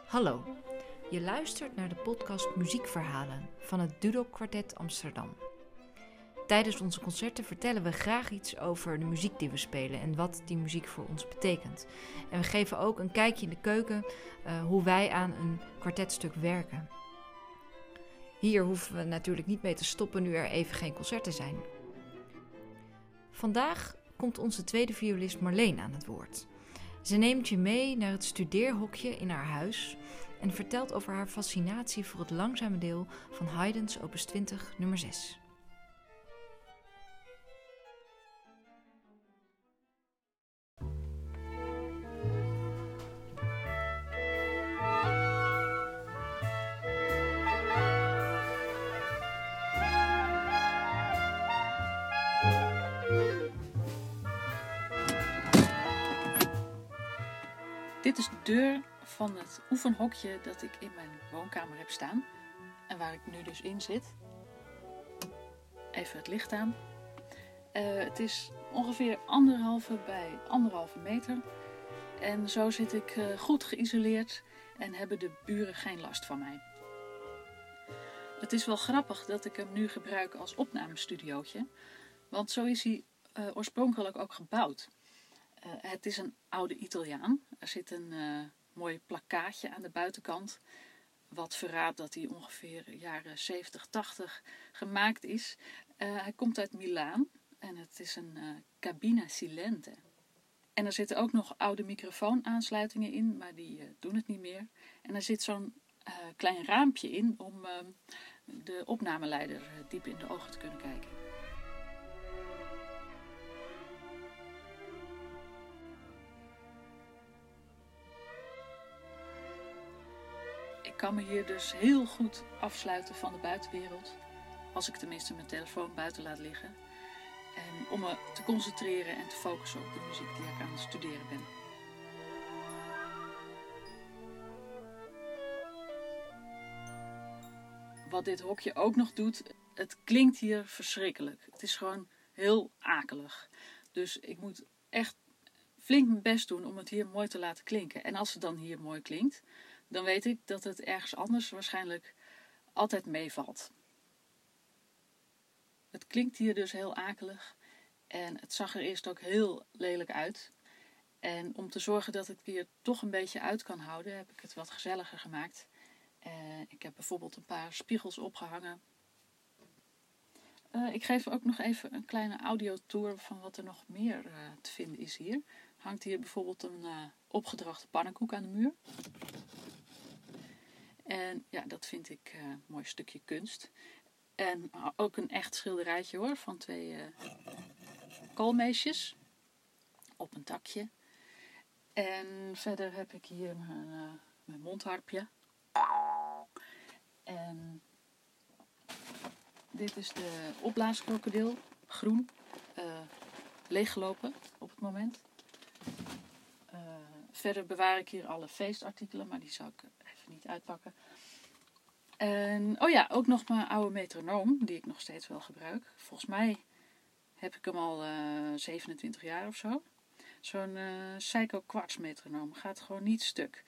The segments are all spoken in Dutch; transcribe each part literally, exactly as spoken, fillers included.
Hallo, je luistert naar de podcast Muziekverhalen van het Dudok Kwartet Amsterdam. Tijdens onze concerten vertellen we graag iets over de muziek die we spelen en wat die muziek voor ons betekent. En we geven ook een kijkje in de keuken uh, hoe wij aan een kwartetstuk werken. Hier hoeven we natuurlijk niet mee te stoppen nu er even geen concerten zijn. Vandaag komt onze tweede violist Marleen aan het woord. Ze neemt je mee naar het studeerhokje in haar huis en vertelt over haar fascinatie voor het langzame deel van Haydn's opus twintig nummer zes. Dit is de deur van het oefenhokje dat ik in mijn woonkamer heb staan en waar ik nu dus in zit. Even het licht aan. Uh, het is ongeveer anderhalve bij anderhalve meter en zo zit ik uh, goed geïsoleerd en hebben de buren geen last van mij. Het is wel grappig dat ik hem nu gebruik als opnamestudiootje, want zo is hij uh, oorspronkelijk ook gebouwd. Uh, het is een oude Italiaan. Er zit een uh, mooi plakkaatje aan de buitenkant, wat verraadt dat hij ongeveer jaren zeventig, tachtig gemaakt is. Uh, hij komt uit Milaan en het is een uh, cabina silente. En er zitten ook nog oude microfoonaansluitingen in, maar die uh, doen het niet meer. En er zit zo'n uh, klein raampje in om uh, de opnameleider uh, diep in de ogen te kunnen kijken. Ik kan me hier dus heel goed afsluiten van de buitenwereld, als ik tenminste mijn telefoon buiten laat liggen, en om me te concentreren en te focussen op de muziek die ik aan het studeren ben. Wat dit hokje ook nog doet, het klinkt hier verschrikkelijk. Het is gewoon heel akelig. Dus ik moet echt flink mijn best doen om het hier mooi te laten klinken. En als het dan hier mooi klinkt, dan weet ik dat het ergens anders waarschijnlijk altijd meevalt. Het klinkt hier dus heel akelig en het zag er eerst ook heel lelijk uit. En om te zorgen dat ik het hier toch een beetje uit kan houden, heb ik het wat gezelliger gemaakt. Uh, ik heb bijvoorbeeld een paar spiegels opgehangen. Uh, ik geef ook nog even een kleine audiotour van wat er nog meer uh, te vinden is hier. Hangt hier bijvoorbeeld een uh, opgedroogde pannenkoek aan de muur. En ja, dat vind ik uh, een mooi stukje kunst. En uh, ook een echt schilderijtje hoor, van twee uh, koolmeesjes op een takje. En verder heb ik hier mijn, uh, mijn mondharpje. En dit is de opblaaskrokodil, groen, uh, leeggelopen op het moment. Uh, verder bewaar ik hier alle feestartikelen, maar die zal ik even niet uitpakken. En, oh ja, ook nog mijn oude metronoom, die ik nog steeds wel gebruik. Volgens mij heb ik hem al uh, zevenentwintig jaar of zo. Zo'n uh, Seiko kwarts metronoom, gaat gewoon niet stuk.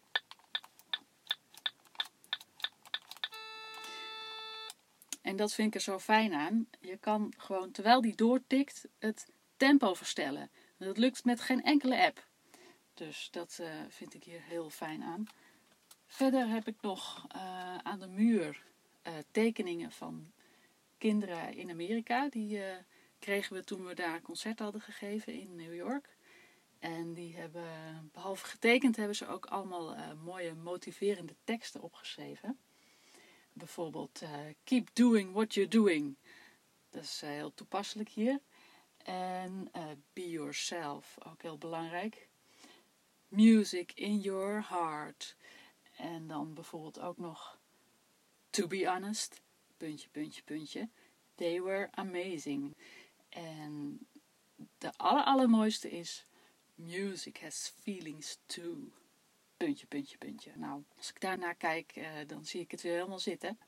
En dat vind ik er zo fijn aan. Je kan gewoon, terwijl die doortikt, het tempo verstellen. Dat lukt met geen enkele app. Dus dat uh, vind ik hier heel fijn aan. Verder heb ik nog uh, aan de muur uh, tekeningen van kinderen in Amerika. Die uh, kregen we toen we daar een concert hadden gegeven in New York. En die hebben, behalve getekend, hebben ze ook allemaal uh, mooie motiverende teksten opgeschreven. Bijvoorbeeld, uh, keep doing what you're doing. Dat is uh, heel toepasselijk hier. En uh, be yourself, ook heel belangrijk. Music in your heart. En dan bijvoorbeeld ook nog, to be honest, puntje, puntje, puntje. They were amazing. En de aller, allermooiste is, music has feelings too. Puntje, puntje, puntje. Nou, als ik daarnaar kijk, uh, dan zie ik het weer helemaal zitten.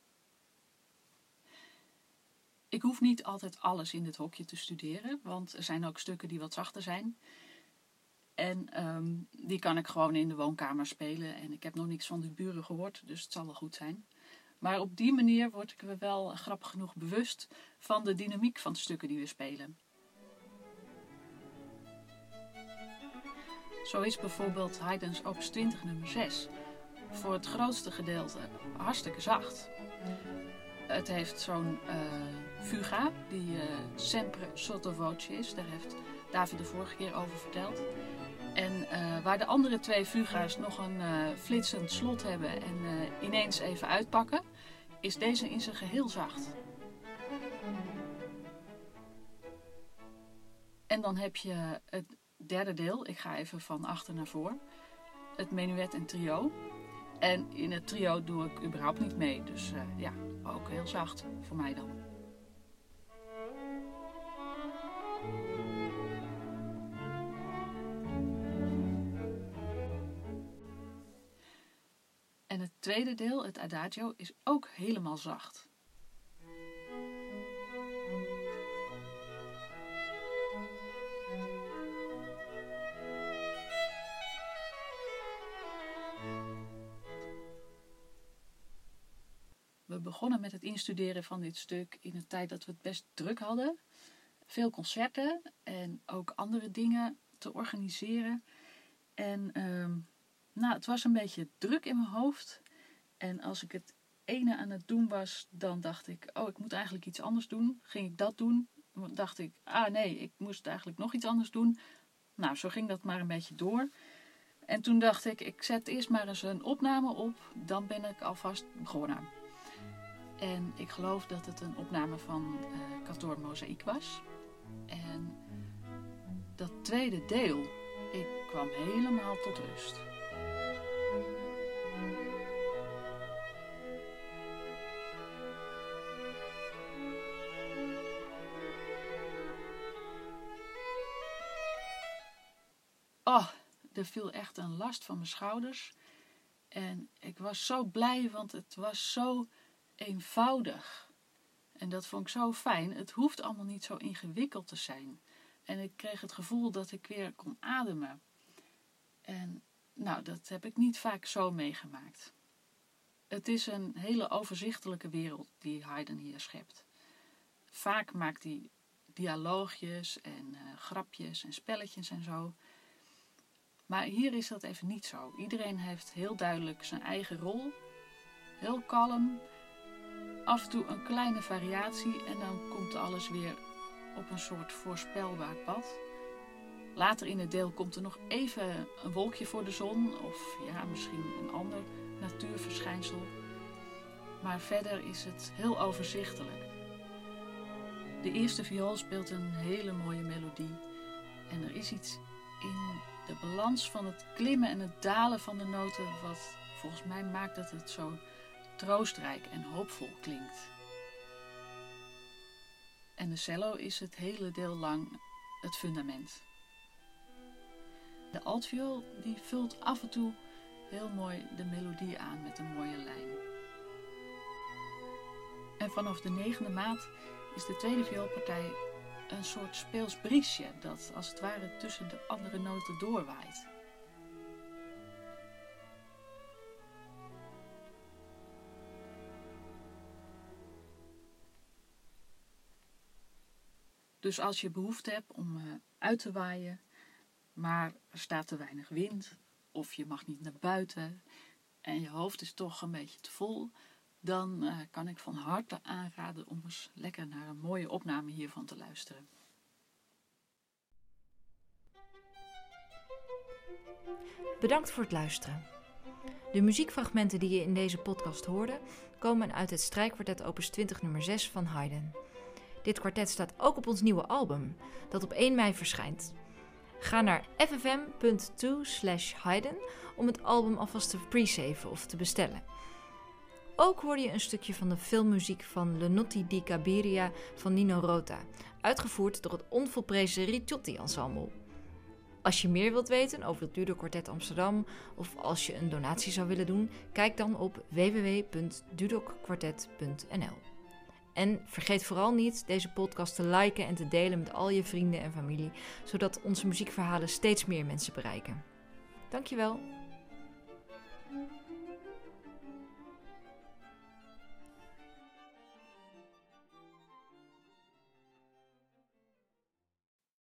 Ik hoef niet altijd alles in dit hokje te studeren, want er zijn ook stukken die wat zachter zijn. En um, die kan ik gewoon in de woonkamer spelen. En ik heb nog niks van de buren gehoord, dus het zal wel goed zijn. Maar op die manier word ik me wel grappig genoeg bewust van de dynamiek van de stukken die we spelen. Zo is bijvoorbeeld Haydn's opus twintig nummer zes voor het grootste gedeelte hartstikke zacht. Het heeft zo'n uh, fuga die uh, sempre sotto voce is. Daar heeft David de vorige keer over verteld. En uh, waar de andere twee fuga's nog een uh, flitsend slot hebben en uh, ineens even uitpakken, is deze in zijn geheel zacht. En dan heb je het derde deel. Ik ga even van achter naar voor. Het menuet en trio. En in het trio doe ik überhaupt niet mee. Dus uh, ja, ook heel zacht voor mij dan. En het tweede deel, het adagio, is ook helemaal zacht. We begonnen met het instuderen van dit stuk in een tijd dat we het best druk hadden. Veel concerten en ook andere dingen te organiseren. En um, nou, het was een beetje druk in mijn hoofd. En als ik het ene aan het doen was, dan dacht ik, oh, ik moet eigenlijk iets anders doen. Ging ik dat doen? Dan dacht ik, ah nee, ik moest eigenlijk nog iets anders doen. Nou, zo ging dat maar een beetje door. En toen dacht ik, ik zet eerst maar eens een opname op. Dan ben ik alvast begonnen. En ik geloof dat het een opname van uh, Cantor Mozaïek was. En dat tweede deel, ik kwam helemaal tot rust. Oh, er viel echt een last van mijn schouders. En ik was zo blij, want het was zo eenvoudig. En dat vond ik zo fijn. Het hoeft allemaal niet zo ingewikkeld te zijn. En ik kreeg het gevoel dat ik weer kon ademen. En nou, dat heb ik niet vaak zo meegemaakt. Het is een hele overzichtelijke wereld die Haydn hier schept. Vaak maakt hij dialoogjes en uh, grapjes en spelletjes en zo. Maar hier is dat even niet zo. Iedereen heeft heel duidelijk zijn eigen rol. Heel kalm. Af en toe een kleine variatie en dan komt alles weer op een soort voorspelbaar pad. Later in het deel komt er nog even een wolkje voor de zon of ja, misschien een ander natuurverschijnsel. Maar verder is het heel overzichtelijk. De eerste viool speelt een hele mooie melodie en er is iets in de balans van het klimmen en het dalen van de noten wat volgens mij maakt dat het zo troostrijk en hoopvol klinkt. En de cello is het hele deel lang het fundament. De altviool die vult af en toe heel mooi de melodie aan met een mooie lijn. En vanaf de negende maat is de tweede vioolpartij een soort speels briesje dat als het ware tussen de andere noten doorwaait. Dus als je behoefte hebt om uh, uit te waaien, maar er staat te weinig wind, of je mag niet naar buiten en je hoofd is toch een beetje te vol, dan uh, kan ik van harte aanraden om eens lekker naar een mooie opname hiervan te luisteren. Bedankt voor het luisteren. De muziekfragmenten die je in deze podcast hoorde, komen uit het strijkkwartet opus twintig nummer zes van Haydn. Dit kwartet staat ook op ons nieuwe album, dat op één mei verschijnt. Ga naar f f m punt to slash Haydn om het album alvast te pre-saven of te bestellen. Ook hoorde je een stukje van de filmmuziek van Le Notti di Cabiria van Nino Rota, uitgevoerd door het onvolprezen Ricciotti Ensemble. Als je meer wilt weten over het Dudok Kwartet Amsterdam of als je een donatie zou willen doen, kijk dan op w w w punt dudok kwartet punt n l. En vergeet vooral niet deze podcast te liken en te delen met al je vrienden en familie, zodat onze muziekverhalen steeds meer mensen bereiken. Dankjewel!